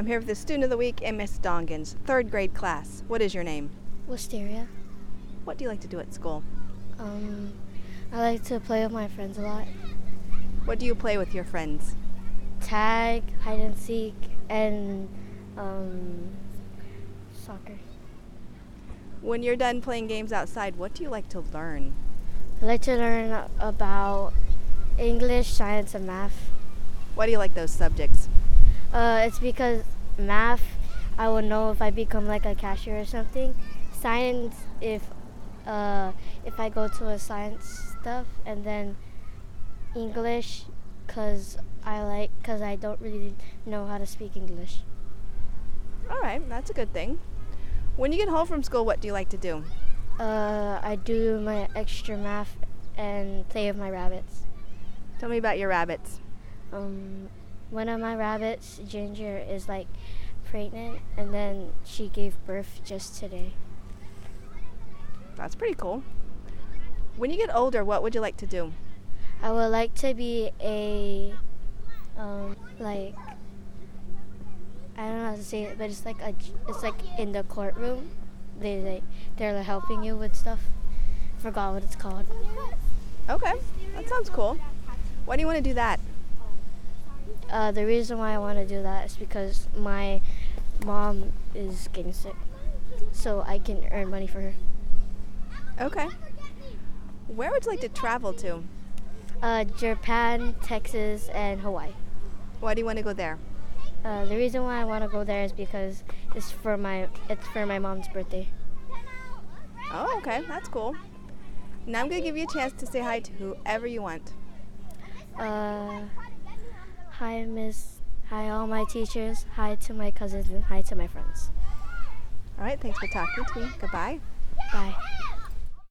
I'm here with the Student of the Week in Miss Dongan's third grade class. What is your name? Wisteria. What do you like to do at school? I like to play with my friends a lot. What do you play with your friends? Tag, hide and seek, and soccer. When you're done playing games outside, what do you like to learn? I like to learn about English, science, and math. Why do you like those subjects? It's because math, I will know if I become like a cashier or something. Science, if I go to a science stuff, and then English, cause I don't really know how to speak English. All right, that's a good thing. When you get home from school, what do you like to do? I do my extra math and play with my rabbits. Tell me about your rabbits. One of my rabbits, Ginger, is like pregnant, and then she gave birth just today. That's pretty cool. When you get older, what would you like to do? I would like to be a I don't know how to say it, but it's like in the courtroom. They're helping you with stuff. Forgot what it's called. Okay, that sounds cool. Why do you want to do that? The reason why I want to do that is because my mom is getting sick, so I can earn money for her. Okay. Where would you like to travel to? Japan, Texas, and Hawaii. Why do you want to go there? The reason why I want to go there is because it's for my mom's birthday. Oh, okay, that's cool. Now I'm going to give you a chance to say hi to whoever you want. Hi, Miss. Hi, all my teachers. Hi to my cousins, and hi to my friends. All right, thanks for talking to me. Goodbye. Bye.